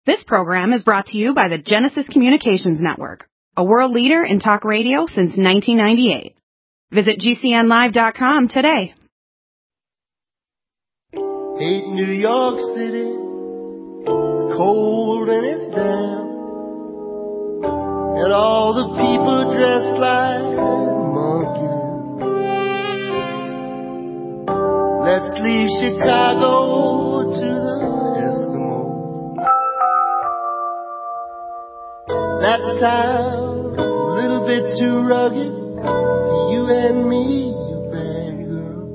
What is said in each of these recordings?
This program is brought to you by the Genesis Communications Network, a world leader in talk radio since 1998. Visit GCNlive.com today. Hate New York City, it's cold and it's damp, and all the people dressed like monkeys. Let's leave Chicago to the Eskimos. That town, a little bit too rugged for you and me, you bad girl.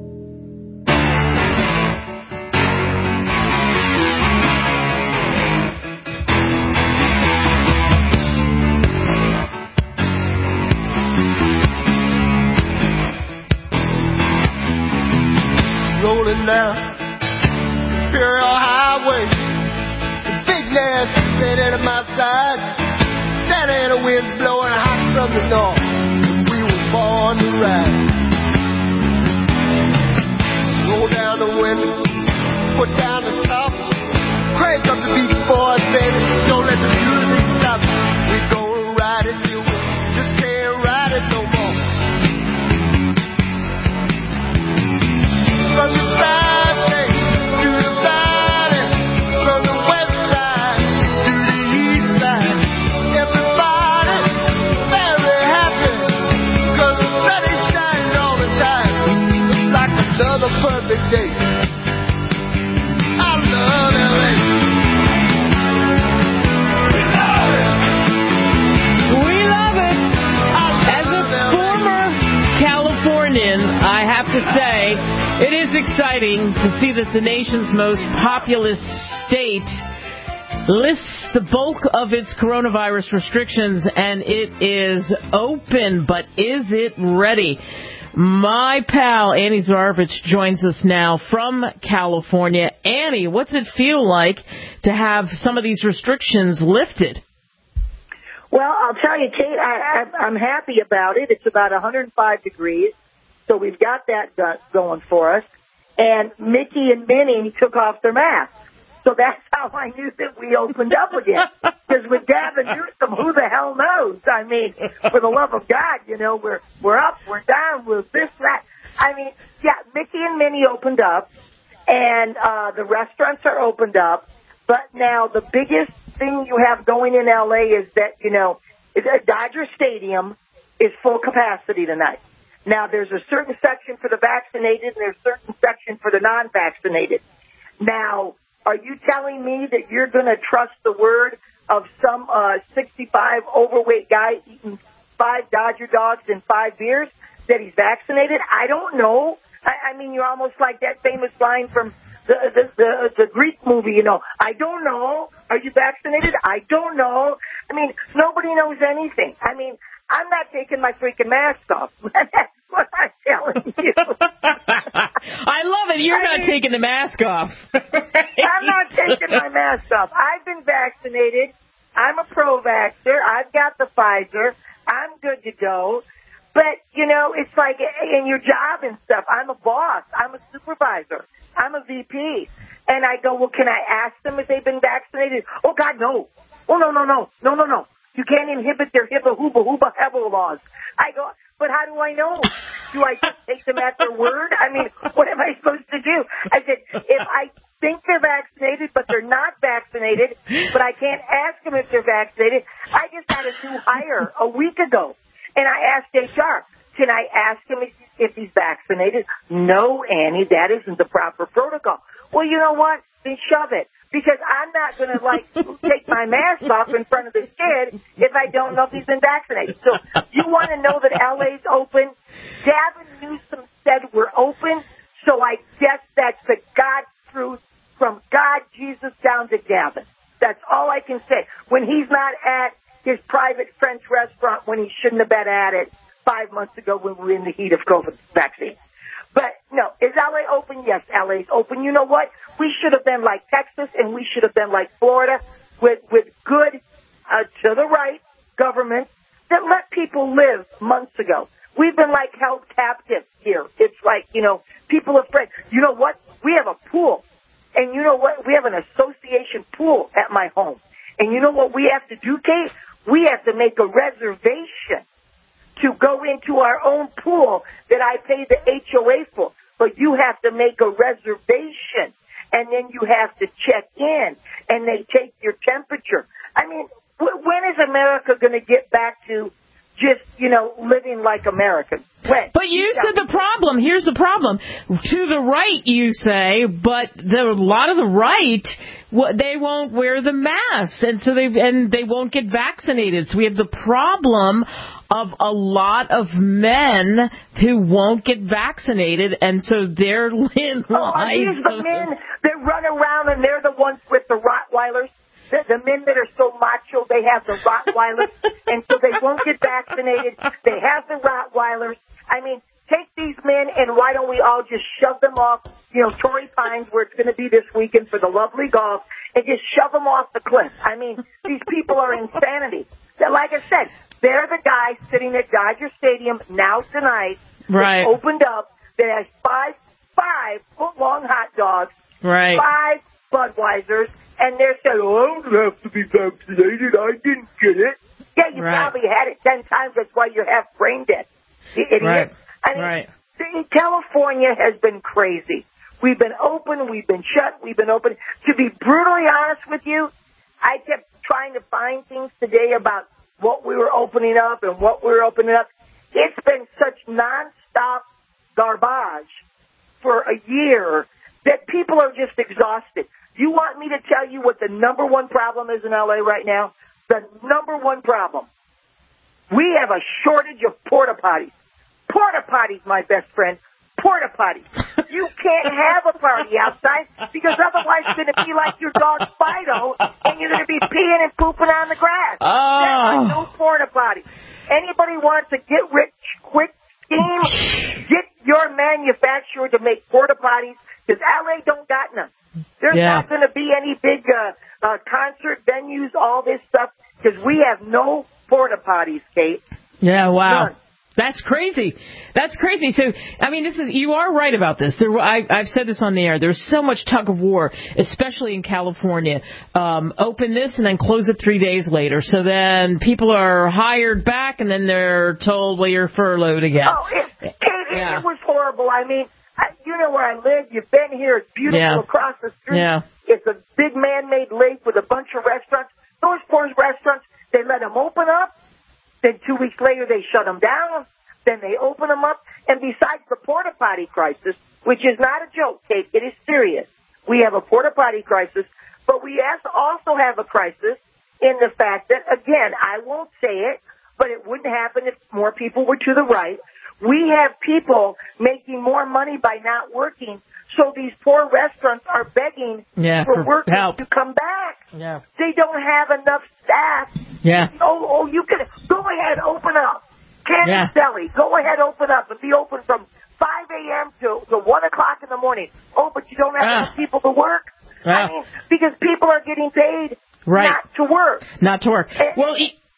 Rolling down Imperial Highway, the big nasty bed at my side. That ain't a wind blowing hot from the north. We were born to ride. Roll down the window, put down the top, crank up the Beach Boys, baby. Don't let the music stop. We gonna ride it till we just can't ride it no more. From the side state to the valley, from the west side to the east side. Everybody very happy, 'cause the sun is shining all the time. Looks like another perfect day. I love LA. We love it. As a former Californian, I have to say, it is exciting to see that the nation's most populous state lifts the bulk of its coronavirus restrictions, and it is open, but is it ready? My pal Annie Zarovich joins us now from California. Annie, what's it feel like to have some of these restrictions lifted? Well, I'll tell you, Kate, I'm happy about it. It's about 105 degrees, so we've got that going for us. And Mickey and Minnie took off their masks. So that's how I knew that we opened up again. Because with Gavin Newsom, who the hell knows? I mean, for the love of God, you know, we're up, we're down, we're this, that. I mean, yeah, Mickey and Minnie opened up, and the restaurants are opened up. But now the biggest thing you have going in L.A. is that, you know, Dodger Stadium is full capacity tonight. Now, there's a certain section for the vaccinated and there's a certain section for the non-vaccinated. Now, are you telling me that you're going to trust the word of some 65 overweight guy eating 5 Dodger dogs and 5 beers that he's vaccinated? I don't know. I mean, you're almost like that famous line from the Greek movie, you know. I don't know. Are you vaccinated? I don't know. I mean, nobody knows anything. I mean, I'm not taking my freaking mask off. That's what I'm telling you. I love it. You're not taking the mask off. I'm not taking my mask off. I've been vaccinated. I'm a pro-vaxxer. I've got the Pfizer. I'm good to go. But, you know, it's like in your job and stuff, I'm a boss. I'm a supervisor. I'm a VP. And I go, well, can I ask them if they've been vaccinated? Oh, God, no. Oh, no. You can't inhibit their hibba laws. I go, but how do I know? Do I just take them at their word? I mean, what am I supposed to do? I said, if I think they're vaccinated, but they're not vaccinated, but I can't ask them if they're vaccinated. I just had a new hire a week ago, and I asked HR, can I ask him if he's vaccinated? No, Annie, that isn't the proper protocol. Well, you know what? Then shove it. Because I'm not going to, take my mask off in front of this kid if I don't know if he's been vaccinated. So you want to know that LA's open? Gavin Newsom said we're open, so I guess that's the God truth from God, Jesus, down to Gavin. That's all I can say. When he's not at his private French restaurant when he shouldn't have been at it 5 months ago when we were in the heat of COVID vaccine. But, no, is L.A. open? Yes, L.A.'s open. You know what? We should have been like Texas, and we should have been like Florida with good, to the right government that let people live months ago. We've been like held captive here. It's like, you know, people are afraid. You know what? We have a pool. And you know what? We have an association pool at my home. And you know what we have to do, Kate? We have to make a reservation to go into our own pool that I pay the HOA for. But you have to make a reservation, and then you have to check in, and they take your temperature. I mean, when is America going to get back to just, living like Americans? When? But you said the problem. Here's the problem. To the right, you say, but a lot of the right, they won't wear the masks, and so they won't get vaccinated. So we have the problem of a lot of men who won't get vaccinated, and so they're in line. Are these the men that run around and they're the ones with the Rottweilers? The men that are so macho, they have the Rottweilers, and so they won't get vaccinated. They have the Rottweilers. I mean, take these men, and why don't we all just shove them off, Torrey Pines, where it's going to be this weekend for the lovely golf, and just shove them off the cliff. I mean, these people are insanity. Like I said, they're the guys sitting at Dodger Stadium now tonight, right, opened up, that has five foot-long hot dogs, right, 5 Budweisers, and they're saying, I don't have to be vaccinated. I didn't get it. Yeah, you probably had it 10 times. That's why you're half brain dead. You idiot. Right. I mean, California has been crazy. We've been open. We've been shut. We've been open. To be brutally honest with you, I kept trying to find things today about what we were opening up and what we were opening up. It's been such nonstop garbage for a year that people are just exhausted. You want me to tell you what the number one problem is in L.A. right now? The number one problem. We have a shortage of porta potties. Porta potties, my best friend. Porta potties. You can't have a party outside because otherwise it's going to be like your dog Fido and you're going to be peeing and pooping on the grass. Oh. There are no porta potties. Anybody wants a get rich quick scheme? Get your manufacturer to make porta potties because L.A. don't got none. There's not going to be any big concert venues, all this stuff, because we have no porta potties, Kate. Yeah, wow. None. That's crazy. That's crazy. So, I mean, you are right about this. I've said this on the air. There's so much tug of war, especially in California. Open this and then close it 3 days later. So then people are hired back and then they're told, well, you're furloughed again. Oh, Kate, it was horrible. I mean, you know where I live. You've been here. It's beautiful across the street. Yeah. It's a big man-made lake with a bunch of restaurants. Those poor restaurants, they let them open up. Then 2 weeks later, they shut them down. Then they open them up. And besides the porta potty crisis, which is not a joke, Kate, it is serious. We have a porta potty crisis, but we also have a crisis in the fact that, again, I won't say it, but it wouldn't happen if more people were to the right. We have people making more money by not working, so these poor restaurants are begging for workers help to come back. Yeah. They don't have enough staff. Yeah. Oh, you can go ahead, open up. Cannon Deli, go ahead, open up and be open from 5 a.m. to 1 o'clock in the morning. Oh, but you don't have enough people to work? I mean, because people are getting paid not to work. Not to work. Well,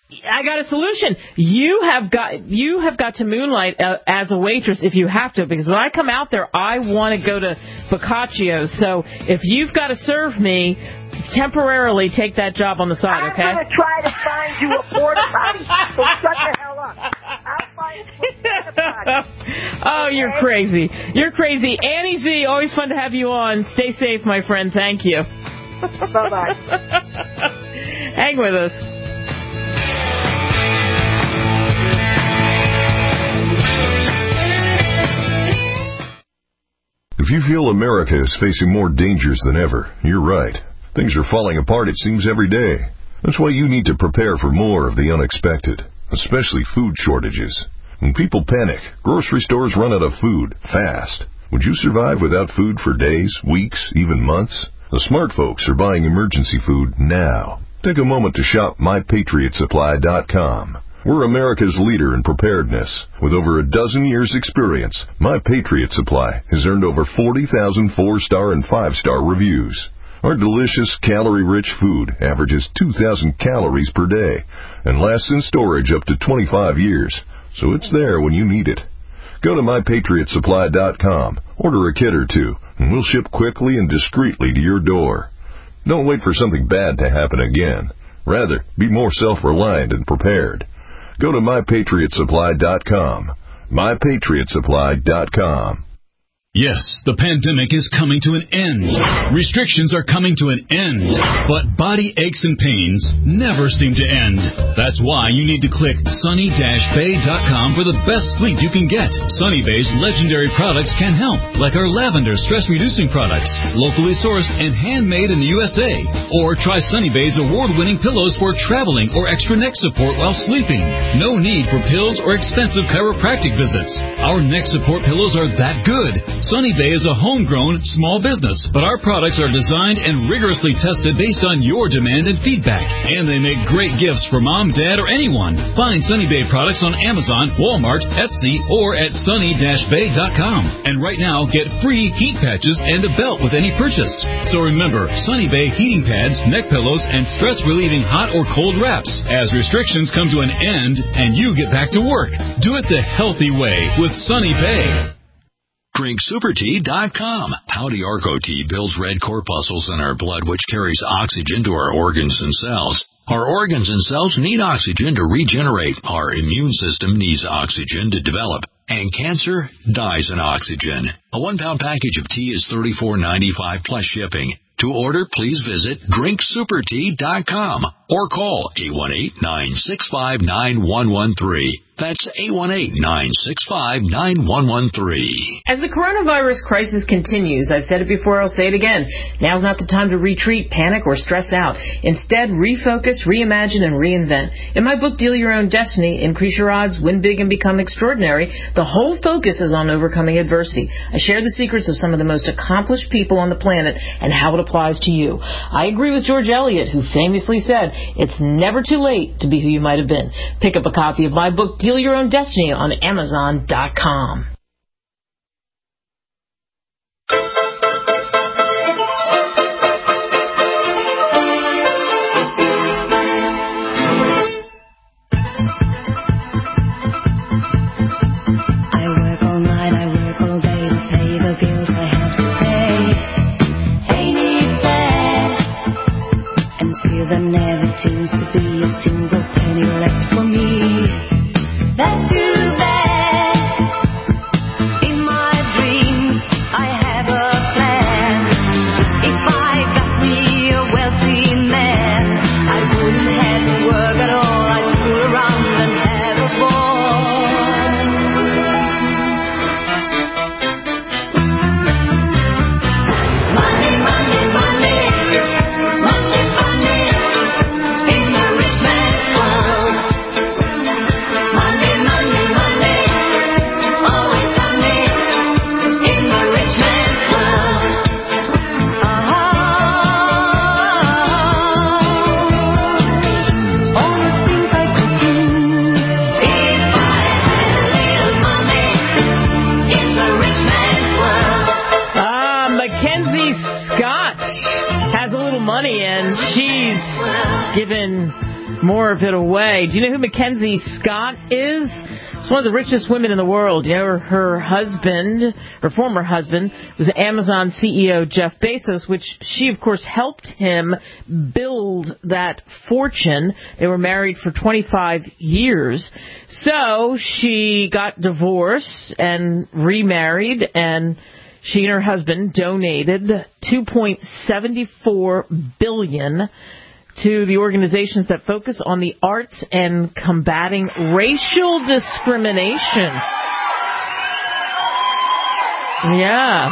I got a solution. You have got to moonlight as a waitress if you have to, because when I come out there, I want to go to Boccaccio's. So if you've got to serve me, temporarily take that job on the side, okay? I'm going to try to find you a porta potty. So shut the hell up. I'll find you a porta potty. Oh, you're crazy. You're crazy. Annie Z, always fun to have you on. Stay safe, my friend. Thank you. Bye-bye. Hang with us. If you feel America is facing more dangers than ever, you're right. Things are falling apart, it seems, every day. That's why you need to prepare for more of the unexpected, especially food shortages. When people panic, grocery stores run out of food fast. Would you survive without food for days, weeks, even months? The smart folks are buying emergency food now. Take a moment to shop MyPatriotSupply.com. We're America's leader in preparedness. With over a dozen years' experience, My Patriot Supply has earned over 40,000 4-star and 5-star reviews. Our delicious, calorie-rich food averages 2,000 calories per day and lasts in storage up to 25 years, so it's there when you need it. Go to MyPatriotSupply.com, order a kit or two, and we'll ship quickly and discreetly to your door. Don't wait for something bad to happen again. Rather, be more self-reliant and prepared. Go to MyPatriotSupply.com. MyPatriotSupply.com. Yes, the pandemic is coming to an end. Restrictions are coming to an end. But body aches and pains never seem to end. That's why you need to click sunny-bay.com for the best sleep you can get. Sunny Bay's legendary products can help, like our lavender stress-reducing products, locally sourced and handmade in the USA. Or try Sunny Bay's award-winning pillows for traveling or extra neck support while sleeping. No need for pills or expensive chiropractic visits. Our neck support pillows are that good. Sunny Bay is a homegrown, small business, but our products are designed and rigorously tested based on your demand and feedback. And they make great gifts for mom, dad, or anyone. Find Sunny Bay products on Amazon, Walmart, Etsy, or at sunny-bay.com. And right now, get free heat patches and a belt with any purchase. So remember, Sunny Bay heating pads, neck pillows, and stress-relieving hot or cold wraps. As restrictions come to an end and you get back to work, do it the healthy way with Sunny Bay. DrinkSuperTea.com. Howdy Arco Tea builds red corpuscles in our blood, which carries oxygen to our organs and cells. Our organs and cells need oxygen to regenerate. Our immune system needs oxygen to develop. And cancer dies in oxygen. A 1-pound package of tea is $34.95 plus shipping. To order, please visit DrinkSuperTea.com or call 818-965-9113. That's 818-965-9113. As the coronavirus crisis continues, I've said it before, I'll say it again, now's not the time to retreat, panic, or stress out. Instead, refocus, reimagine, and reinvent. In my book, Deal Your Own Destiny, Increase Your Odds, Win Big, and Become Extraordinary, the whole focus is on overcoming adversity. I share the secrets of some of the most accomplished people on the planet and how it applies to you. I agree with George Eliot, who famously said, it's never too late to be who you might have been. Pick up a copy of my book, Deal Your Own Destiny, on Amazon.com. I work all night, I work all day to pay the bills I have to pay. Ain't it fair? And still there never seems to be a single penny left for me. That's too bad. In my dreams, I have a plan. If I got me a wealthy man, I wouldn't have to work at all. I'd fool around and have a ball. Money, money, money, money, money, in the rich man's world. Money, money, money, always money, in the rich man's world. All the things I could do if I had a little money in the rich man's world. Mackenzie Scott has a little money, and she's given more of it away. Do you know who Mackenzie Scott is? She's one of the richest women in the world. You know, her husband, her former husband, was Amazon CEO Jeff Bezos, which she, of course, helped him build that fortune. They were married for 25 years. So she got divorced and remarried, and she and her husband donated $2.74 billion to the organizations that focus on the arts and combating racial discrimination. Yeah.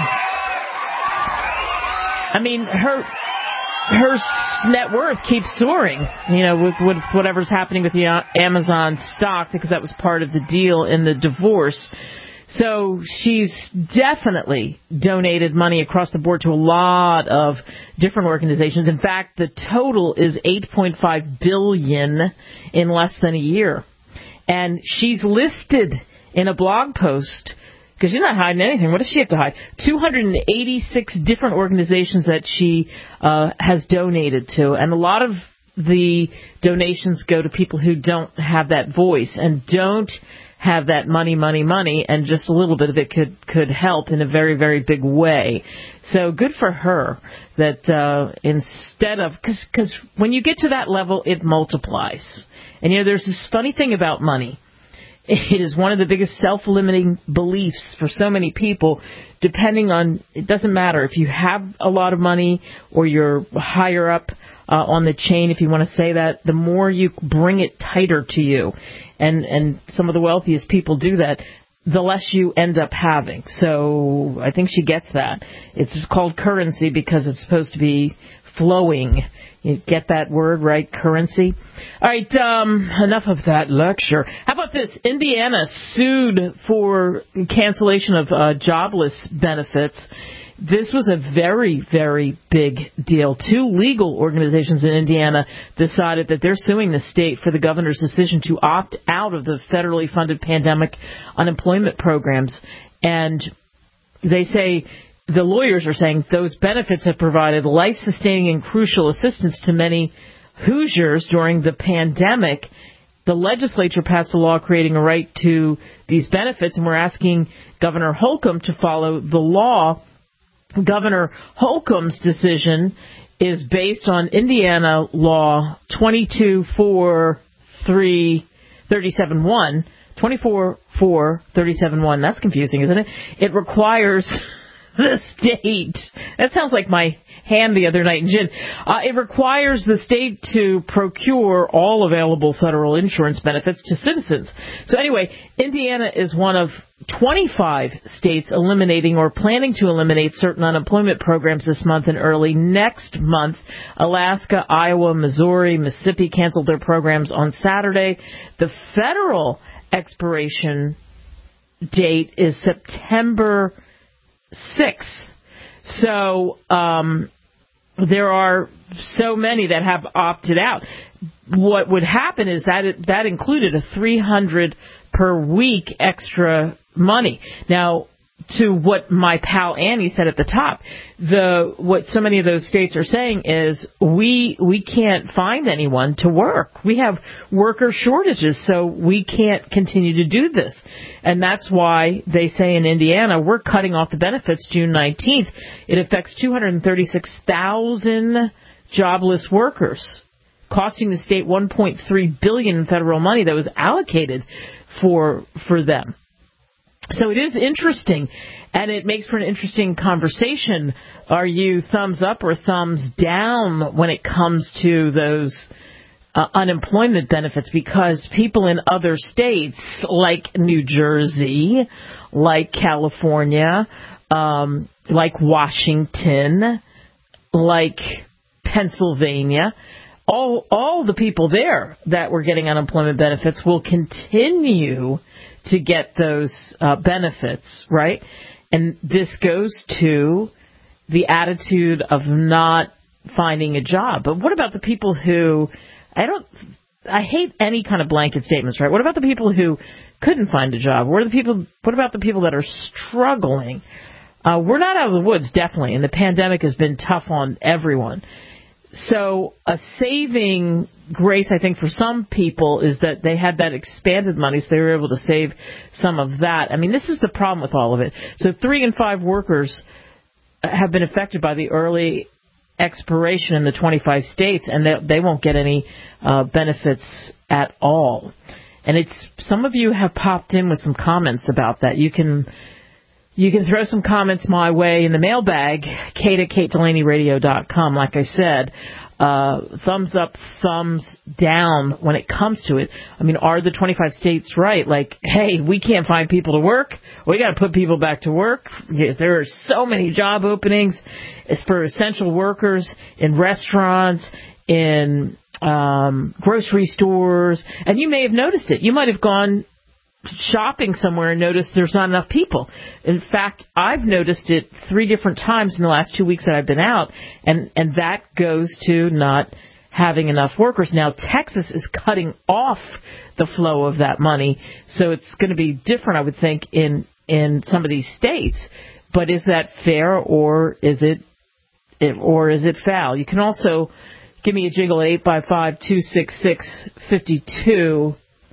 I mean, her net worth keeps soaring, you know, with whatever's happening with the Amazon stock, because that was part of the deal in the divorce. So she's definitely donated money across the board to a lot of different organizations. In fact, the total is $8.5 billion in less than a year. And she's listed in a blog post, because she's not hiding anything. What does she have to hide? 286 different organizations that she has donated to. And a lot of the donations go to people who don't have that voice and don't have that money, and just a little bit of it could help in a very, very big way. So good for her that instead of, because when you get to that level, it multiplies. And, there's this funny thing about money. It is one of the biggest self-limiting beliefs for so many people, depending on, it doesn't matter if you have a lot of money or you're higher up on the chain, if you want to say that, the more you bring it tighter to you. And some of the wealthiest people do that, the less you end up having. So I think she gets that. It's called currency because it's supposed to be flowing. You get that word, right? Currency. All right, enough of that lecture. How about this? Indiana sued for cancellation of jobless benefits. This was a very, very big deal. 2 legal organizations in Indiana decided that they're suing the state for the governor's decision to opt out of the federally funded pandemic unemployment programs. And they say, the lawyers are saying those benefits have provided life-sustaining and crucial assistance to many Hoosiers during the pandemic. The legislature passed a law creating a right to these benefits, and we're asking Governor Holcomb to follow the law. Governor Holcomb's decision is based on Indiana law 24.4.371. That's confusing, isn't it? It requires the state. That sounds like my hand the other night in gin. It requires the state to procure all available federal insurance benefits to citizens. So anyway, Indiana is one of 25 states eliminating or planning to eliminate certain unemployment programs this month and early next month. Alaska, Iowa, Missouri, Mississippi canceled their programs on Saturday. The federal expiration date is September 6th. So there are so many that have opted out. What would happen is that included a $300 per week extra money. Now, to what my pal Annie said at the top, what so many of those states are saying is we can't find anyone to work. We have worker shortages, so we can't continue to do this. And that's why they say in Indiana, we're cutting off the benefits June 19th. It affects 236,000 jobless workers, costing the state $1.3 billion in federal money that was allocated for them. So it is interesting, and it makes for an interesting conversation. Are you thumbs up or thumbs down when it comes to those unemployment benefits? Because people in other states, like New Jersey, like California, like Washington, like Pennsylvania, all the people there that were getting unemployment benefits will continue to get those benefits, right? And this goes to the attitude of not finding a job. But what about the people who, I hate any kind of blanket statements, right? What about the people who couldn't find a job? What about the people that are struggling? We're not out of the woods, definitely, and the pandemic has been tough on everyone. So a saving grace, I think, for some people is that they had that expanded money, so they were able to save some of that. I mean, this is the problem with all of it. So 3 in 5 workers have been affected by the early expiration in the 25 states, and they won't get any benefits at all. And some of you have popped in with some comments about that. You can throw some comments my way in the mailbag, kate@KateDelaneyRadio.com. Like I said, thumbs up, thumbs down when it comes to it. I mean, are the 25 states right? Like, hey, we can't find people to work. We got to put people back to work. There are so many job openings. It's for essential workers in restaurants, in grocery stores. And you may have noticed it. You might have gone shopping somewhere and noticed there's not enough people. In fact, I've noticed it 3 different times in the last 2 weeks that I've been out, and that goes to not having enough workers. Now, Texas is cutting off the flow of that money, so it's going to be different, I would think, in some of these states. But is that fair, or is it foul? You can also give me a jingle at 855-266-5283,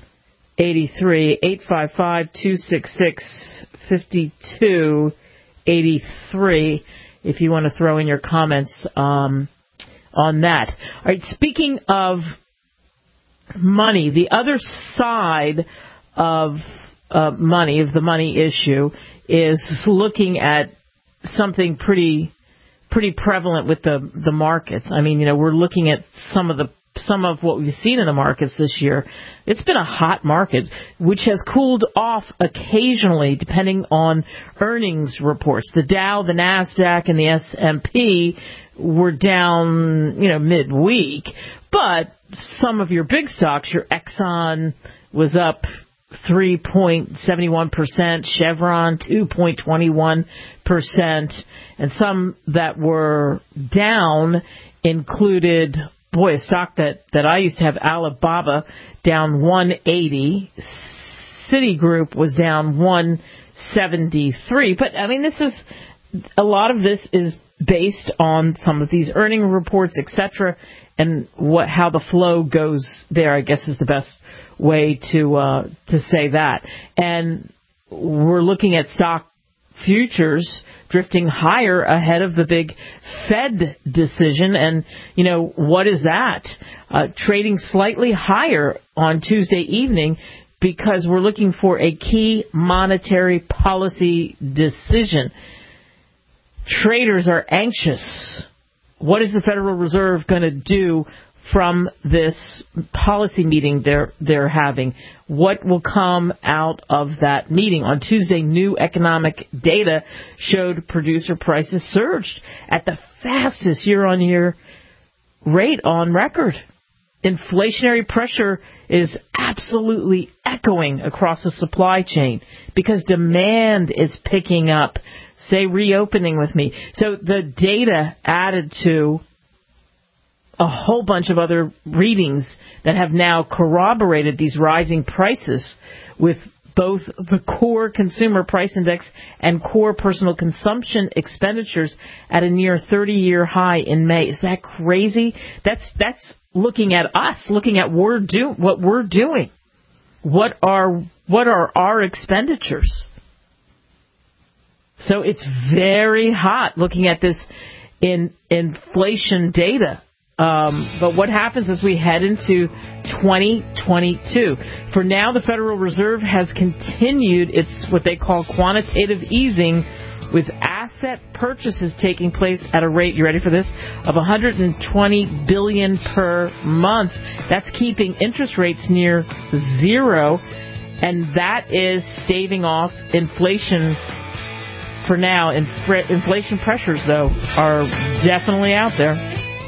855-266-5283, if you want to throw in your comments on that. All right, speaking of money, the other side of money, of the money issue, is looking at something pretty prevalent with the markets. I mean, we're looking at some of what we've seen in the markets this year. It's been a hot market, which has cooled off occasionally depending on earnings reports. The Dow, the NASDAQ, and the S&P were down, midweek, but some of your big stocks, your Exxon was up 3.71%, Chevron 2.21%, and some that were down included, a stock that I used to have, Alibaba, down 180, Citigroup was down 173. But I mean, a lot of this is based on some of these earning reports, etc., and how the flow goes there, I guess, is the best way to say that. And we're looking at stock futures drifting higher ahead of the big Fed decision. And, what is that? Trading slightly higher on Tuesday evening because we're looking for a key monetary policy decision. Traders are anxious. What is the Federal Reserve going to do from this policy meeting they're having? What will come out of that meeting? On Tuesday, new economic data showed producer prices surged at the fastest year-on-year rate on record. Inflationary pressure is absolutely echoing across the supply chain because demand is picking up. Say reopening with me. So the data added to a whole bunch of other readings that have now corroborated these rising prices, with both the core consumer price index and core personal consumption expenditures at a near 30-year high in May. Is that crazy? That's looking at us, looking at what we're doing. What are our expenditures? So it's very hot looking at this inflation data. But what happens as we head into 2022? For now, the Federal Reserve has continued its what they call quantitative easing, with asset purchases taking place at a rate, you ready for this, of $120 billion per month. That's keeping interest rates near zero, and that is staving off inflation for now. Inflation pressures, though, are definitely out there.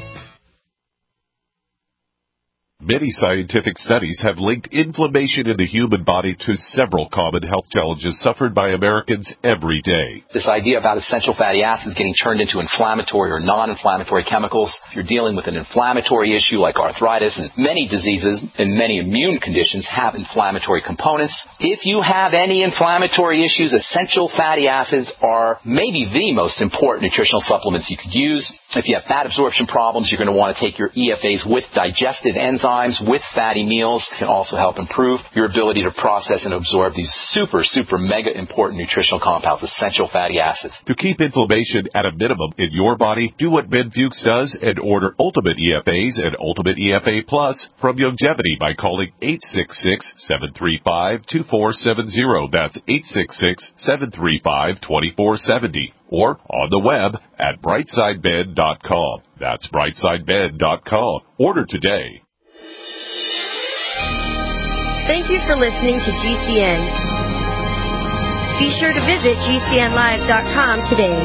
Many scientific studies have linked inflammation in the human body to several common health challenges suffered by Americans every day. This idea about essential fatty acids getting turned into inflammatory or non-inflammatory chemicals, if you're dealing with an inflammatory issue like arthritis, and many diseases and many immune conditions have inflammatory components. If you have any inflammatory issues, essential fatty acids are maybe the most important nutritional supplements you could use. If you have fat absorption problems, you're going to want to take your EFAs with digestive enzymes, with fatty meals. It can also help improve your ability to process and absorb these super mega important nutritional compounds, essential fatty acids. To keep inflammation at a minimum in your body, do what Ben Fuchs does and order Ultimate EFAs and Ultimate EFA Plus from Youngevity by calling 866-735-2470. That's 866-735-2470. Or on the web at brightsidebed.com. That's brightsidebed.com. Order today. Thank you for listening to GCN. Be sure to visit GCNlive.com today.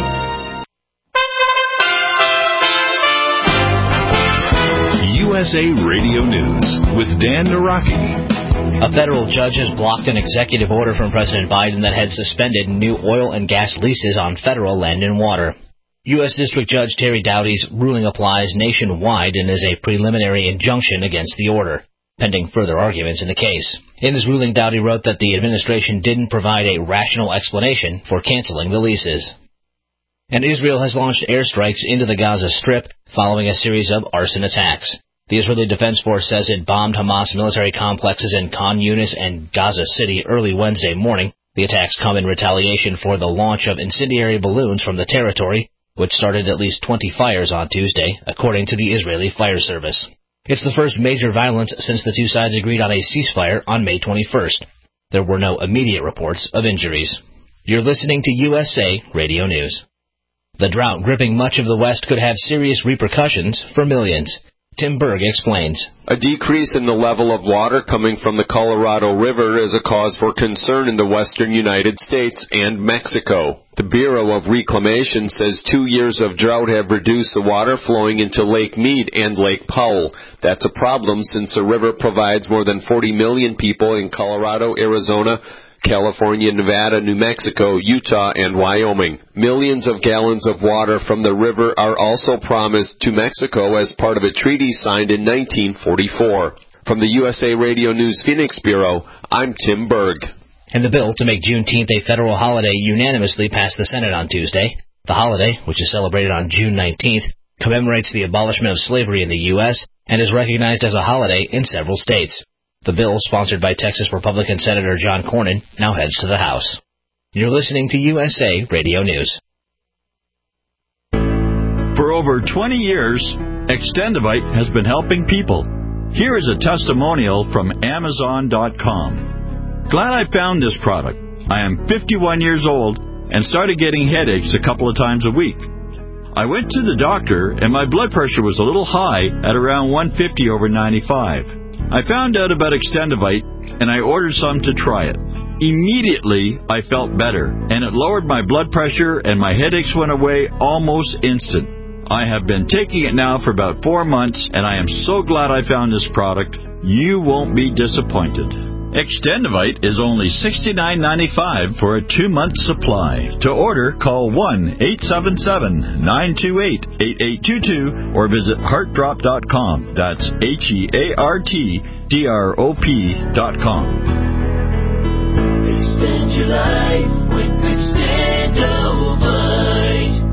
USA Radio News with Dan Naraki. A federal judge has blocked an executive order from President Biden that had suspended new oil and gas leases on federal land and water. U.S. District Judge Terry Doughty's ruling applies nationwide and is a preliminary injunction against the order, pending further arguments in the case. In his ruling, Doughty wrote that the administration didn't provide a rational explanation for canceling the leases. And Israel has launched airstrikes into the Gaza Strip following a series of arson attacks. The Israeli Defense Force says it bombed Hamas military complexes in Khan Yunis and Gaza City early Wednesday morning. The attacks come in retaliation for the launch of incendiary balloons from the territory, which started at least 20 fires on Tuesday, according to the Israeli Fire Service. It's the first major violence since the two sides agreed on a ceasefire on May 21st. There were no immediate reports of injuries. You're listening to USA Radio News. The drought gripping much of the West could have serious repercussions for millions. Tim Berg explains. A decrease in the level of water coming from the Colorado River is a cause for concern in the western United States and Mexico. The Bureau of Reclamation says 2 years of drought have reduced the water flowing into Lake Mead and Lake Powell. That's a problem since the river provides more than 40 million people in Colorado, Arizona, California, Nevada, New Mexico, Utah, and Wyoming. Millions of gallons of water from the river are also promised to Mexico as part of a treaty signed in 1944. From the USA Radio News Phoenix Bureau, I'm Tim Berg. And the bill to make Juneteenth a federal holiday unanimously passed the Senate on Tuesday. The holiday, which is celebrated on June 19th, commemorates the abolishment of slavery in the U.S. and is recognized as a holiday in several states. The bill, sponsored by Texas Republican Senator John Cornyn, now heads to the House. You're listening to USA Radio News. For over 20 years, Extendivite has been helping people. Here is a testimonial from Amazon.com. Glad I found this product. I am 51 years old and started getting headaches a couple of times a week. I went to the doctor and my blood pressure was a little high at around 150/95. I found out about Extendivite, and I ordered some to try it. Immediately, I felt better, and it lowered my blood pressure, and my headaches went away almost instant. I have been taking it now for about 4 months, and I am so glad I found this product. You won't be disappointed. Extendivite is only $69.95 for a 2-month supply. To order, call 1-877-928-8822 or visit heartdrop.com. That's HEARTDROP.com. Extend your life with Extendivite.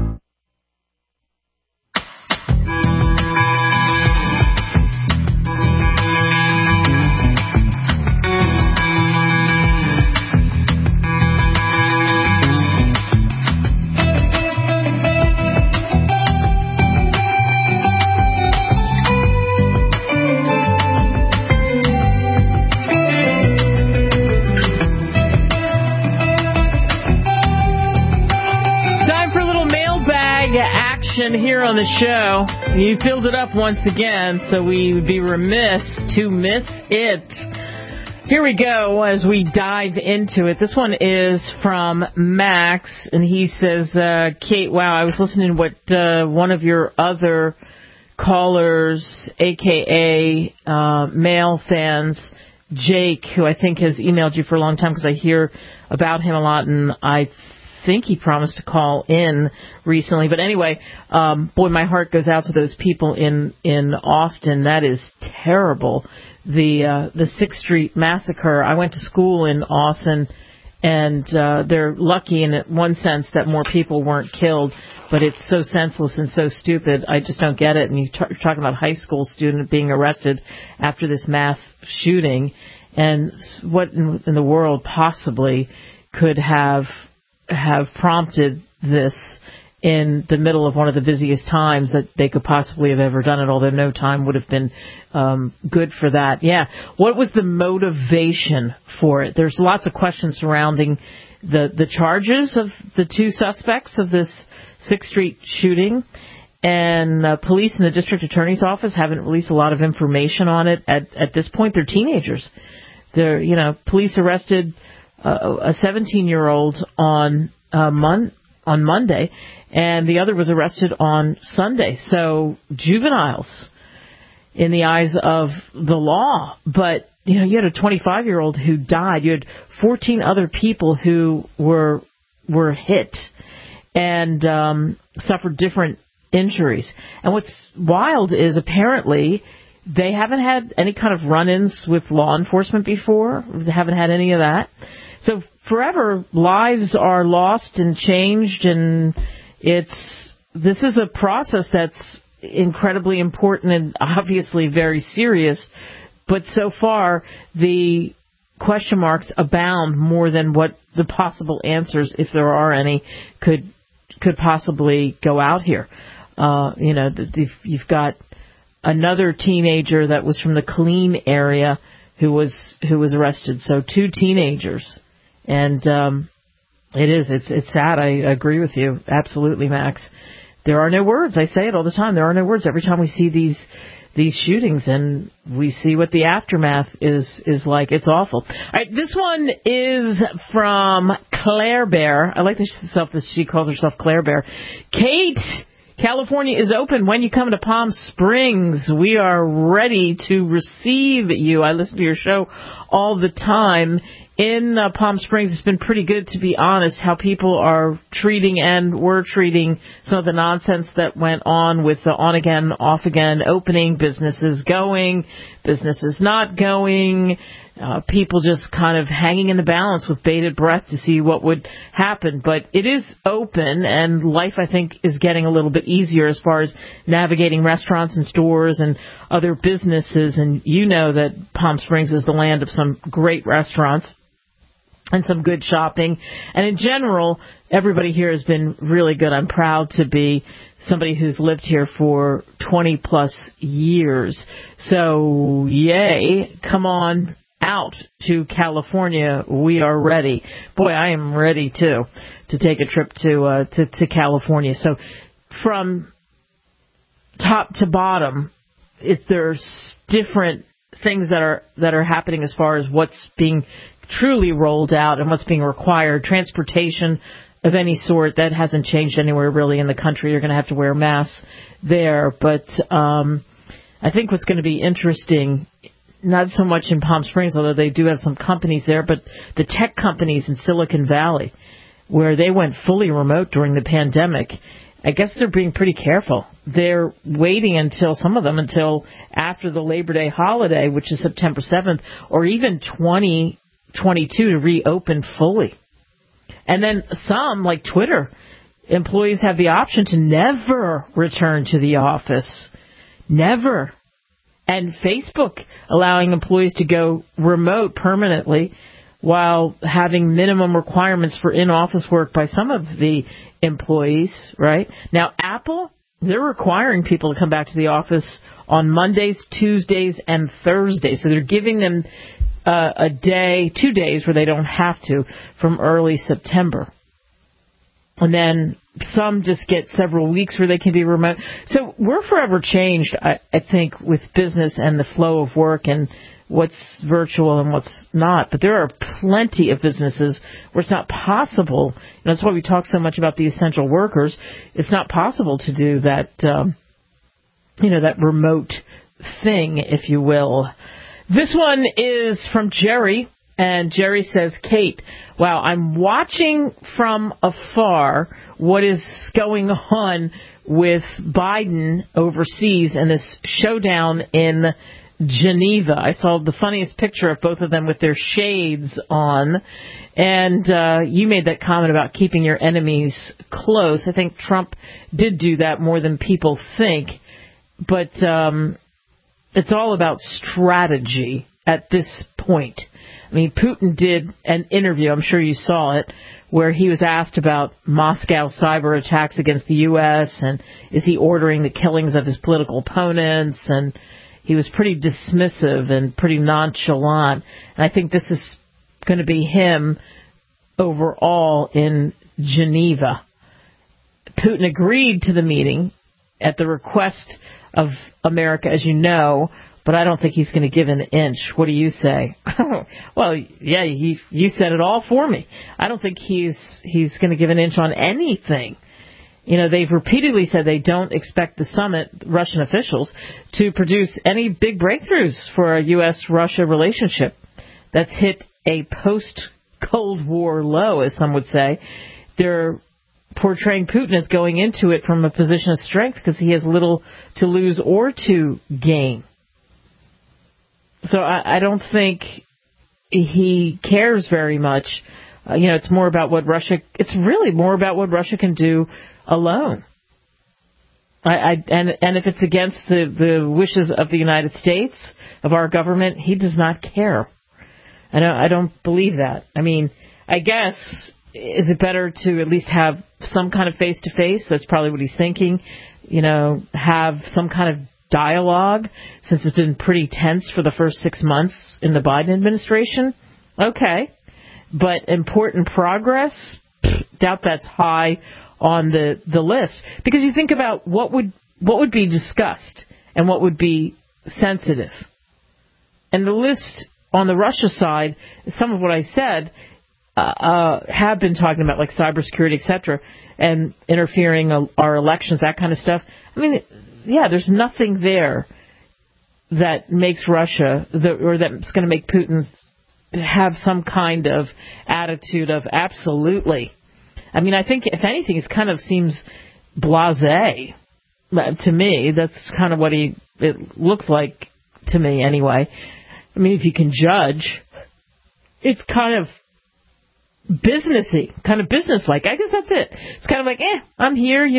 Here on the show. You filled it up once again, so we would be remiss to miss it. Here we go as we dive into it. This one is from Max, and he says, Kate, wow, I was listening to what one of your other callers, a.k.a. male fans, Jake, who I think has emailed you for a long time because I hear about him a lot, and I think he promised to call in recently. But anyway, boy, my heart goes out to those people in Austin. That is terrible. The 6th Street massacre. I went to school in Austin, and they're lucky in one sense that more people weren't killed, but it's so senseless and so stupid. I just don't get it. And you're talking about a high school student being arrested after this mass shooting, and what in the world possibly could have prompted this in the middle of one of the busiest times that they could possibly have ever done it, although no time would have been good for that. Yeah. What was the motivation for it? There's lots of questions surrounding the charges of the two suspects of this 6th Street shooting, and police and the district attorney's office haven't released a lot of information on it at this point. They're teenagers. Police arrested a 17-year-old on Monday, and the other was arrested on Sunday. So juveniles in the eyes of the law. But you had a 25-year-old who died. You had 14 other people who were hit and suffered different injuries. And what's wild is apparently they haven't had any kind of run-ins with law enforcement before. They haven't had any of that. So forever, lives are lost and changed, and this is a process that's incredibly important and obviously very serious, but so far the question marks abound more than what the possible answers, if there are any, could possibly go out here. You've got another teenager that was from the Killeen area who was arrested. So 2 teenagers, and it's sad. I agree with you absolutely, Max. There are no words. I say it all the time. There are no words. Every time we see these shootings and we see what the aftermath is like, it's awful. All right, this one is from Claire Bear. I like that she calls herself Claire Bear. Kate, California is open when you come to Palm Springs. We are ready to receive you. I listen to your show all the time. In Palm Springs, it's been pretty good, to be honest, how people are treating and were treating some of the nonsense that went on with the on-again, off-again opening, businesses going, businesses not going, people just kind of hanging in the balance with bated breath to see what would happen. But it is open, and life, I think, is getting a little bit easier as far as navigating restaurants and stores and other businesses. And you know that Palm Springs is the land of some great restaurants and some good shopping. And in general, everybody here has been really good. I'm proud to be somebody who's lived here for 20-plus years. So, yay, come on out to California. We are ready. Boy, I am ready, too, to take a trip to California. So, from top to bottom, there's different things that are happening as far as what's being truly rolled out and what's being required. Transportation of any sort, that hasn't changed anywhere really in the country. You're going to have to wear masks there. But I think what's going to be interesting, not so much in Palm Springs, although they do have some companies there, but the tech companies in Silicon Valley, where they went fully remote during the pandemic, I guess they're being pretty careful. They're waiting until after the Labor Day holiday, which is September 7th, or even 2022 to reopen fully. And then some, like Twitter, employees have the option to never return to the office. Never. And Facebook allowing employees to go remote permanently while having minimum requirements for in-office work by some of the employees, right? Now, Apple, they're requiring people to come back to the office on Mondays, Tuesdays, and Thursdays. So they're giving them 2 days where they don't have to from early September. And then some just get several weeks where they can be remote. So we're forever changed, I think, with business and the flow of work and what's virtual and what's not. But there are plenty of businesses where it's not possible. And that's why we talk so much about the essential workers. It's not possible to do that, that remote thing, if you will. This one is from Jerry, and Jerry says, Kate, wow, I'm watching from afar what is going on with Biden overseas and this showdown in Geneva. I saw the funniest picture of both of them with their shades on, and you made that comment about keeping your enemies close. I think Trump did do that more than people think, but it's all about strategy at this point. I mean, Putin did an interview, I'm sure you saw it, where he was asked about Moscow cyber attacks against the U.S. and is he ordering the killings of his political opponents, and he was pretty dismissive and pretty nonchalant. And I think this is going to be him overall in Geneva. Putin agreed to the meeting at the request of America, as you know, but I don't think he's going to give an inch. What do you say? Well, yeah, you said it all for me. I don't think he's going to give an inch on anything. They've repeatedly said they don't expect the summit, Russian officials, to produce any big breakthroughs for a U.S.-Russia relationship that's hit a post-Cold War low, as some would say. They're portraying Putin as going into it from a position of strength because he has little to lose or to gain. So I don't think he cares very much It's more about it's really more about what Russia can do alone. And if it's against the wishes of the United States, of our government, he does not care. I don't believe that. I mean, I guess, is it better to at least have some kind of face-to-face? That's probably what he's thinking. Have some kind of dialogue, since it's been pretty tense for the first 6 months in the Biden administration. Okay. But important progress? Doubt that's high on the list. Because you think about what would be discussed and what would be sensitive. And the list on the Russia side, some of what I said, have been talking about, like cybersecurity, etc., and interfering our elections, that kind of stuff. I mean, yeah, there's nothing there that makes Russia, or that's going to make Putin have some kind of attitude of absolutely. I mean, I think, if anything, it kind of seems blasé to me. That's kind of what it looks like to me anyway. I mean, if you can judge, it's kind of businessy, kind of businesslike. I guess that's it. It's kind of like, I'm here,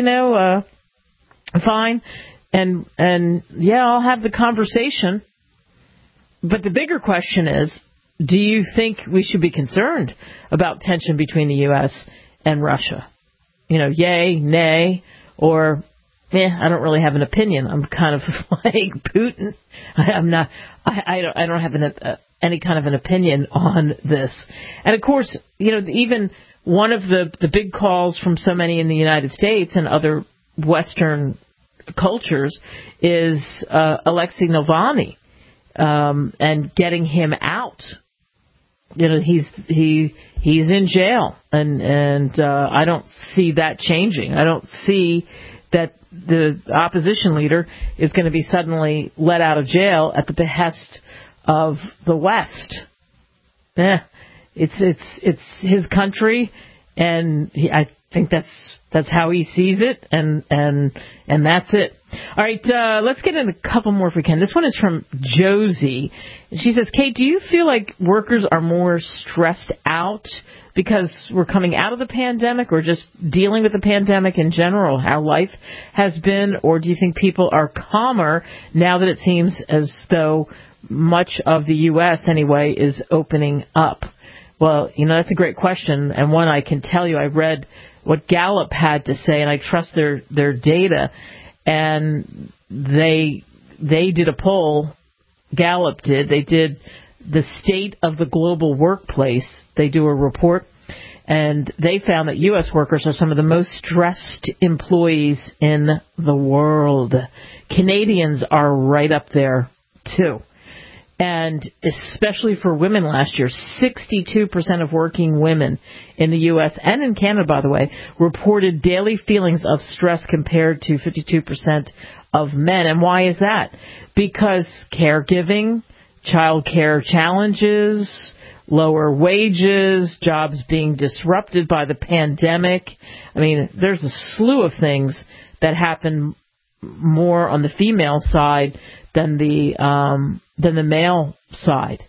fine, and yeah, I'll have the conversation. But the bigger question is, do you think we should be concerned about tension between the U.S. and Russia? Yay, nay, or I don't really have an opinion. I'm kind of like Putin. I'm not. I don't have any kind of an opinion on this. And of course, even one of the big calls from so many in the United States and other Western cultures is Alexei Navalny, and getting him out. He's in jail, and I don't see that changing. I don't see that the opposition leader is going to be suddenly let out of jail at the behest of the West. It's his country, and I think that's how he sees it, and that's it. All right, let's get in a couple more if we can. This one is from Josie. She says, Kate, do you feel like workers are more stressed out because we're coming out of the pandemic, or just dealing with the pandemic in general, how life has been? Or do you think people are calmer now that it seems as though much of the U.S. anyway is opening up? Well, that's a great question, and one I can tell you. I read what Gallup had to say, and I trust their data. And they did a poll. Gallup did. They did the state of the global workplace. They do a report, and they found that U.S. workers are some of the most stressed employees in the world. Canadians are right up there, too. And especially for women last year, 62% of working women in the U.S. and in Canada, by the way, reported daily feelings of stress compared to 52% of men. And why is that? Because caregiving, child care challenges, lower wages, jobs being disrupted by the pandemic. I mean, there's a slew of things that happen more on the female side than the male side.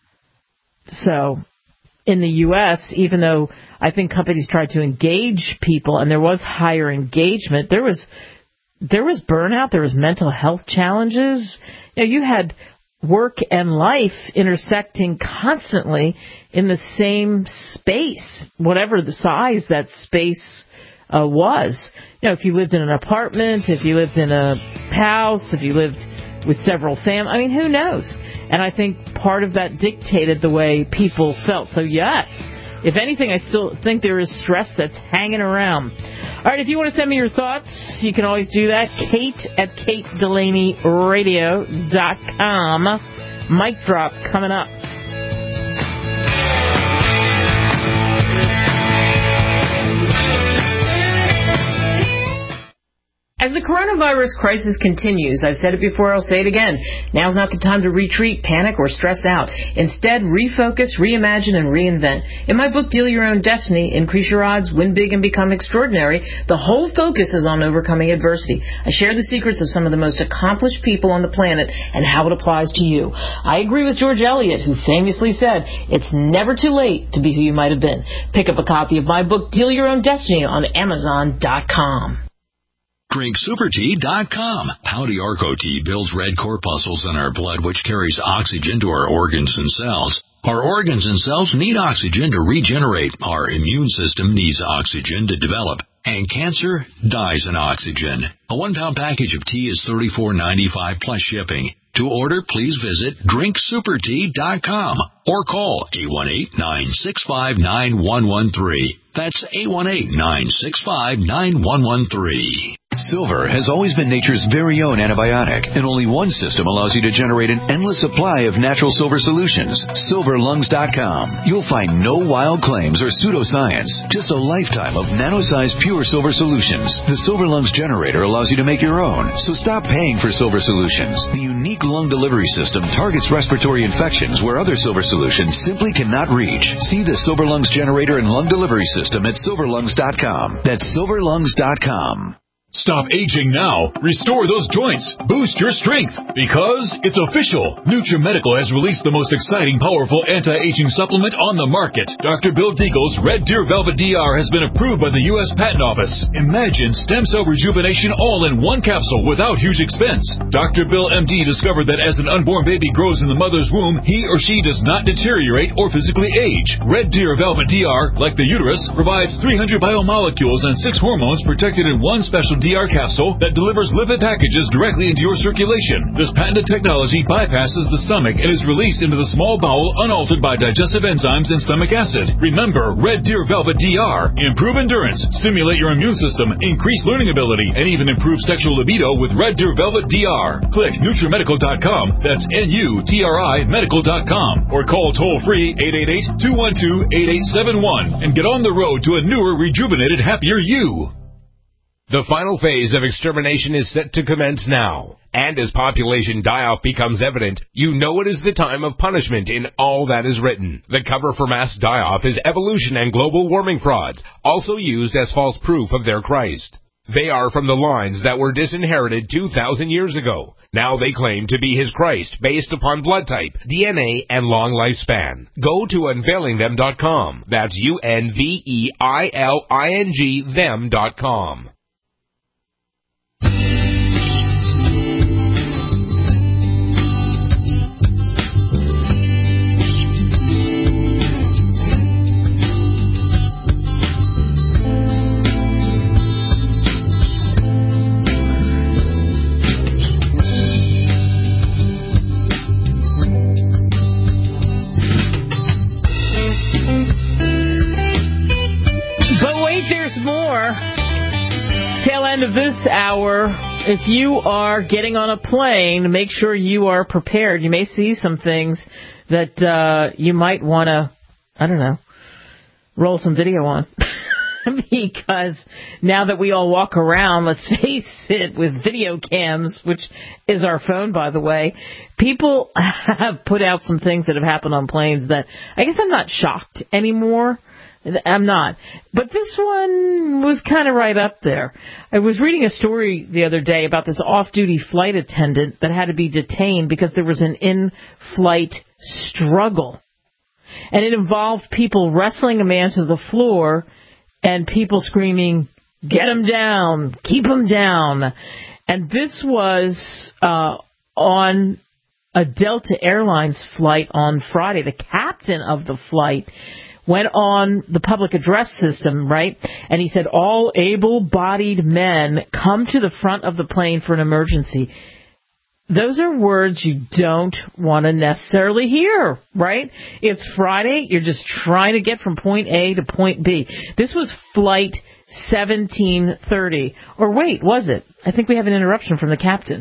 So in the U.S., even though I think companies tried to engage people and there was higher engagement, there was burnout, there was mental health challenges. You had work and life intersecting constantly in the same space, whatever the size that space was. If you lived in an apartment, if you lived in a house, if you lived with several families, I mean, who knows? And I think part of that dictated the way people felt. So yes, if anything, I still think there is stress that's hanging around. All right, if you want to send me your thoughts, you can always do that. Kate@KateDelaneyRadio.com. Mic drop coming up. As the coronavirus crisis continues, I've said it before, I'll say it again, now's not the time to retreat, panic, or stress out. Instead, refocus, reimagine, and reinvent. In my book, Deal Your Own Destiny, Increase Your Odds, Win Big, and Become Extraordinary, the whole focus is on overcoming adversity. I share the secrets of some of the most accomplished people on the planet and how it applies to you. I agree with George Eliot, who famously said, it's never too late to be who you might have been. Pick up a copy of my book, Deal Your Own Destiny, on Amazon.com. DrinkSuperTea.com. Howdy Arco Tea builds red corpuscles in our blood, which carries oxygen to our organs and cells. Our organs and cells need oxygen to regenerate. Our immune system needs oxygen to develop. And cancer dies in oxygen. A 1-pound package of tea is $34.95 plus shipping. To order, please visit DrinkSuperTea.com or call 818-965-9113. That's 818-965-9113. Silver has always been nature's very own antibiotic, and only one system allows you to generate an endless supply of natural silver solutions. SilverLungs.com. You'll find no wild claims or pseudoscience, just a lifetime of nano-sized pure silver solutions. The Silver Lungs generator allows you to make your own, so stop paying for silver solutions. The unique lung delivery system targets respiratory infections where other silver solutions simply cannot reach. See the Silver Lungs generator and lung delivery system at SilverLungs.com. That's SilverLungs.com. Stop aging now. Restore those joints. Boost your strength. Because it's official. NutriMedical has released the most exciting, powerful anti-aging supplement on the market. Dr. Bill Deagle's Red Deer Velvet DR has been approved by the U.S. Patent Office. Imagine stem cell rejuvenation all in one capsule without huge expense. Dr. Bill MD discovered that as an unborn baby grows in the mother's womb, he or she does not deteriorate or physically age. Red Deer Velvet DR, like the uterus, provides 300 biomolecules and 6 hormones protected in one special DR capsule that delivers lipid packages directly into your circulation. This patented technology bypasses the stomach and is released into the small bowel unaltered by digestive enzymes and stomach acid. Remember, Red Deer Velvet DR. Improve endurance, stimulate your immune system, increase learning ability, and even improve sexual libido with Red Deer Velvet DR. Click NutriMedical.com, that's NUTRI Medical.com, or call toll-free 888-212-8871 and get on the road to a newer, rejuvenated, happier you. The final phase of extermination is set to commence now. And as population die-off becomes evident, you know it is the time of punishment in all that is written. The cover for mass die-off is evolution and global warming frauds, also used as false proof of their Christ. They are from the lines that were disinherited 2,000 years ago. Now they claim to be his Christ based upon blood type, DNA, and long lifespan. Go to unveilingthem.com. That's UNVEILING them.com. Tail end of this hour, if you are getting on a plane, make sure you are prepared. You may see some things that you might want to, roll some video on. Because now that we all walk around, let's face it, with video cams, which is our phone, by the way, people have put out some things that have happened on planes that I guess I'm not shocked anymore. I'm not. But this one was kind of right up there. I was reading a story the other day about this off-duty flight attendant that had to be detained because there was an in-flight struggle. And it involved people wrestling a man to the floor and people screaming, "Get him down! Keep him down!" And this was on a Delta Airlines flight on Friday. The captain of the flight went on the public address system, right? And he said, all able-bodied men come to the front of the plane for an emergency. Those are words you don't want to necessarily hear, right? It's Friday. You're just trying to get from point A to point B. This was flight 1730. Or wait, was it? I think we have an interruption from the captain.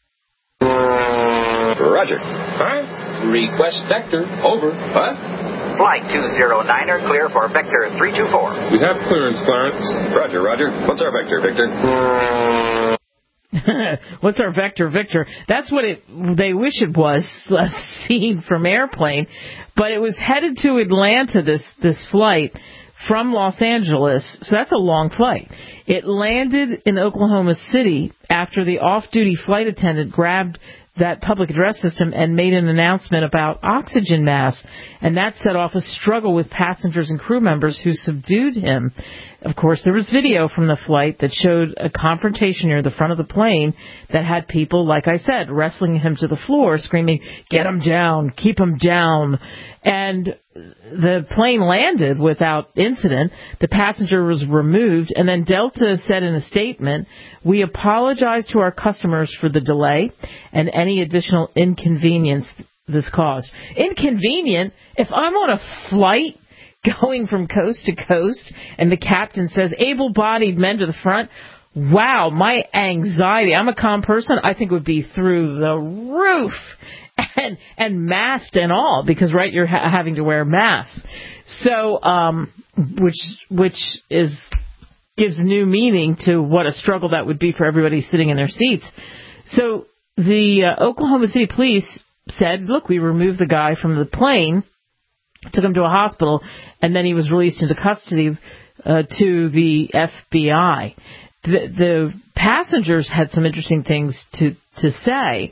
Roger. Huh? Request vector. Over. What? Flight 209er, clear for vector 324. We have clearance, Clarence. Roger, roger. What's our vector, Victor? What's our vector, Victor? That's what they wish it was, a scene from Airplane. But it was headed to Atlanta, this flight from Los Angeles, so that's a long flight. It landed in Oklahoma City after the off-duty flight attendant grabbed that public address system and made an announcement about oxygen masks, and that set off a struggle with passengers and crew members who subdued him. Of course, there was video from the flight that showed a confrontation near the front of the plane that had people, like I said, wrestling him to the floor, screaming, "Get him down, keep him down." And the plane landed without incident. The passenger was removed, and then Delta said in a statement, "We apologize to our customers for the delay and any additional inconvenience this caused." Inconvenient? If I'm on a flight going from coast to coast and the captain says, "Able-bodied men to the front," wow, my anxiety, I'm a calm person, I think would be through the roof. And masked and all, because, right, you're having to wear masks. So, which gives new meaning to what a struggle that would be for everybody sitting in their seats. So the Oklahoma City police said, look, we removed the guy from the plane, took him to a hospital, and then he was released into custody to the FBI. The passengers had some interesting things to say.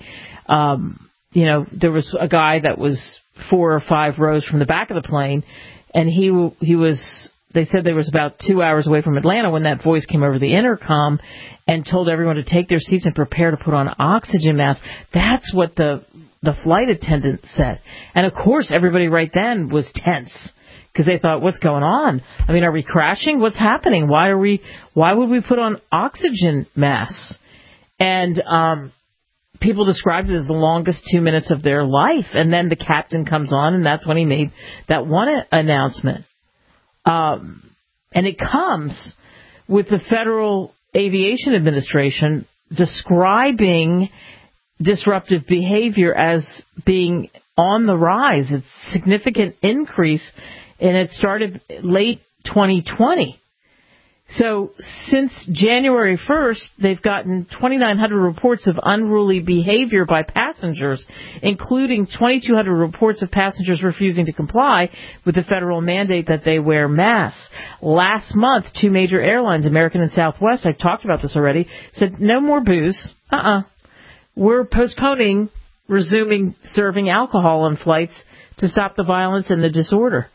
There was a guy that was 4 or 5 rows from the back of the plane, and he was, they said they was about 2 hours away from Atlanta when that voice came over the intercom and told everyone to take their seats and prepare to put on oxygen masks. That's what the flight attendant said. And, of course, everybody right then was tense because they thought, what's going on? I mean, are we crashing? What's happening? Why would we put on oxygen masks? And people described it as the longest 2 minutes of their life. And then the captain comes on, and that's when he made that one announcement. And it comes with the Federal Aviation Administration describing disruptive behavior as being on the rise. It's a significant increase, and it started late 2020. So since January 1st, they've gotten 2,900 reports of unruly behavior by passengers, including 2,200 reports of passengers refusing to comply with the federal mandate that they wear masks. Last month, 2 major airlines, American and Southwest, I've talked about this already, said no more booze. We're postponing resuming serving alcohol on flights to stop the violence and the disorder.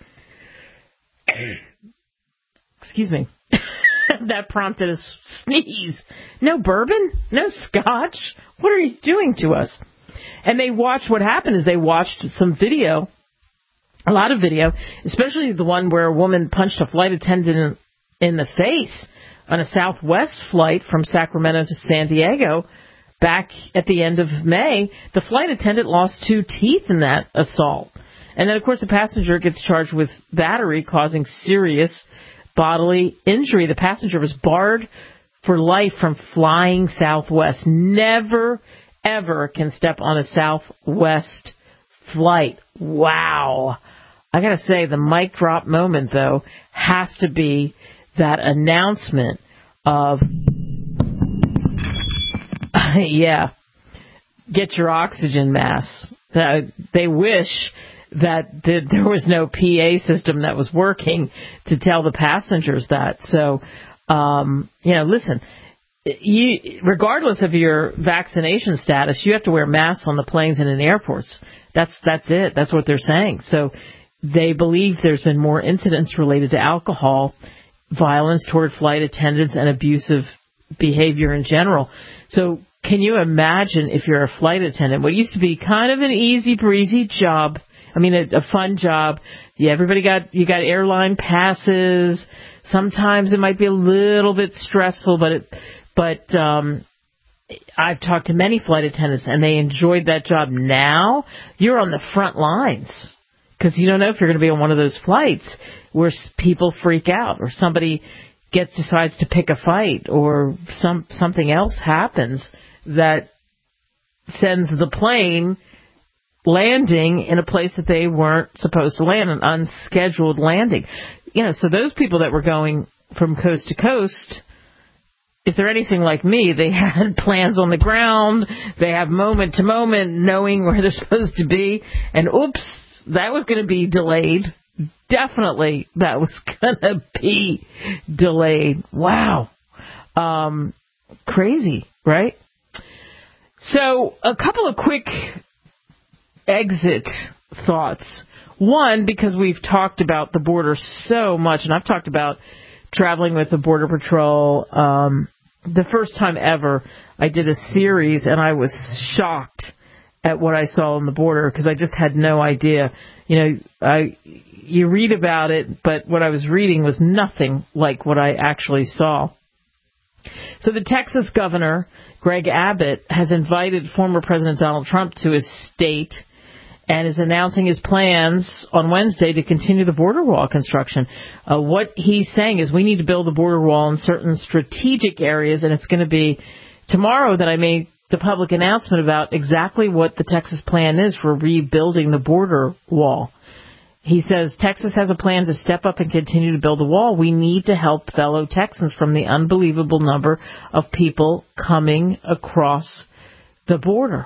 Excuse me. That prompted a sneeze. No bourbon? No scotch? What are you doing to us? And they watched, what happened is they watched some video, a lot of video, especially the one where a woman punched a flight attendant in the face on a Southwest flight from Sacramento to San Diego back at the end of May. The flight attendant lost 2 teeth in that assault. And then, of course, the passenger gets charged with battery causing serious bodily injury. The passenger was barred for life from flying Southwest. Never, ever can step on a Southwest flight. Wow. I got to say, the mic drop moment, though, has to be that announcement of, get your oxygen masks. They wish that there was no PA system that was working to tell the passengers that. So, listen, regardless of your vaccination status, you have to wear masks on the planes and in airports. That's it. That's what they're saying. So they believe there's been more incidents related to alcohol, violence toward flight attendants, and abusive behavior in general. So can you imagine if you're a flight attendant, what used to be kind of an easy breezy job, a fun job. Yeah, you got airline passes. Sometimes it might be a little bit stressful, but I've talked to many flight attendants and they enjoyed that job. Now you're on the front lines because you don't know if you're going to be on one of those flights where people freak out or somebody decides to pick a fight or something else happens that sends the plane landing in a place that they weren't supposed to land, an unscheduled landing. So those people that were going from coast to coast, if they're anything like me, they had plans on the ground. They have moment to moment knowing where they're supposed to be. And oops, that was going to be delayed. Definitely that was going to be delayed. Wow. Crazy, right? So a couple of quick exit thoughts. One, because we've talked about the border so much, and I've talked about traveling with the Border Patrol. The first time ever, I did a series, and I was shocked at what I saw on the border because I just had no idea. You know, you read about it, but what I was reading was nothing like what I actually saw. So the Texas governor, Greg Abbott, has invited former President Donald Trump to his state and is announcing his plans on Wednesday to continue the border wall construction. What he's saying is we need to build a border wall in certain strategic areas, and it's going to be tomorrow that I make the public announcement about exactly what the Texas plan is for rebuilding the border wall. He says Texas has a plan to step up and continue to build a wall. We need to help fellow Texans from the unbelievable number of people coming across the border.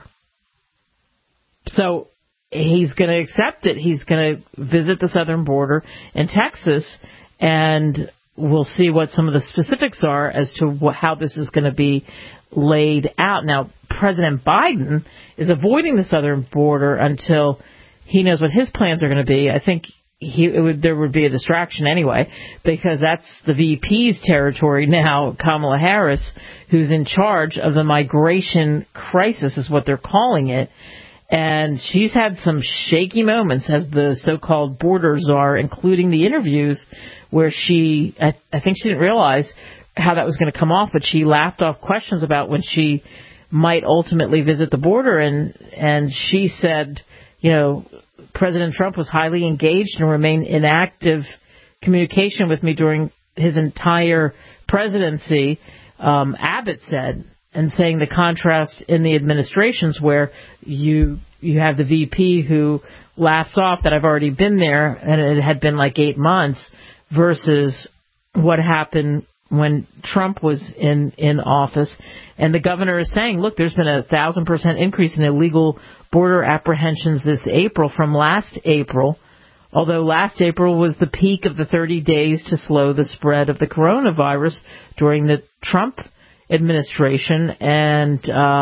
So he's going to accept it. He's going to visit the southern border in Texas, and we'll see what some of the specifics are as to how this is going to be laid out. Now, President Biden is avoiding the southern border until he knows what his plans are going to be. I think there would be a distraction anyway, because that's the VP's territory now. Kamala Harris, who's in charge of the migration crisis, is what they're calling it. And she's had some shaky moments as the so-called border czar, including the interviews where I think she didn't realize how that was going to come off, but she laughed off questions about when she might ultimately visit the border. And she said, you know, President Trump was highly engaged and remained in active communication with me during his entire presidency, Abbott said, and saying the contrast in the administrations where you have the VP who laughs off that I've already been there and it had been like 8 months versus what happened when Trump was in office. And the governor is saying, look, there's been 1,000% increase in illegal border apprehensions this April from last April, although last April was the peak of the 30 days to slow the spread of the coronavirus during the Trump administration. And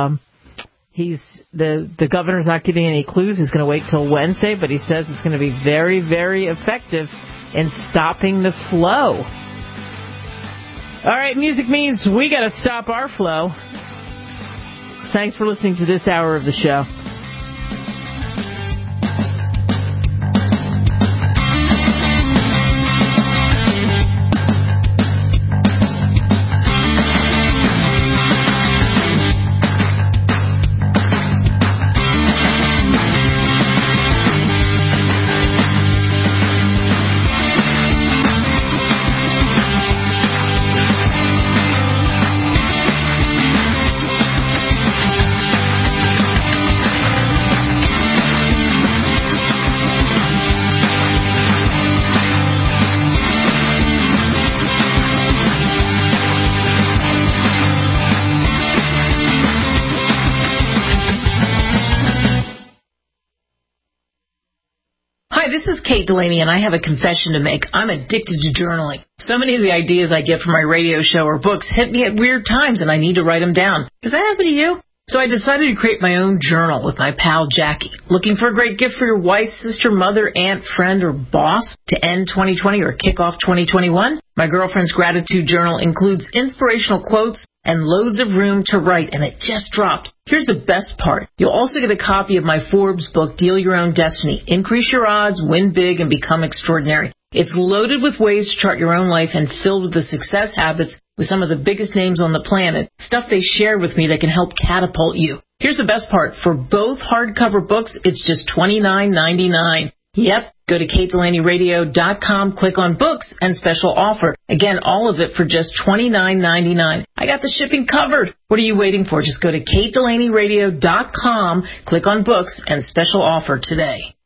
the governor's not giving any clues. He's going to wait till Wednesday, but he says it's going to be very, very effective in stopping the flow. All right, music means we got to stop our flow. Thanks for listening to this hour of the show. This is Kate Delaney, and I have a confession to make. I'm addicted to journaling. So many of the ideas I get from my radio show or books hit me at weird times, and I need to write them down. Does that happen to you? So I decided to create my own journal with my pal Jackie. Looking for a great gift for your wife, sister, mother, aunt, friend, or boss to end 2020 or kick off 2021? My girlfriend's gratitude journal includes inspirational quotes and loads of room to write, and it just dropped. Here's the best part. You'll also get a copy of my Forbes book, Deal Your Own Destiny. Increase your odds, win big, and become extraordinary. It's loaded with ways to chart your own life and filled with the success habits with some of the biggest names on the planet, stuff they share with me that can help catapult you. Here's the best part. For both hardcover books, it's just $29.99. Yep. Go to KateDelaneyRadio.com, click on books and special offer. Again, all of it for just $29.99. I got the shipping covered. What are you waiting for? Just go to KateDelaneyRadio.com, click on books and special offer today.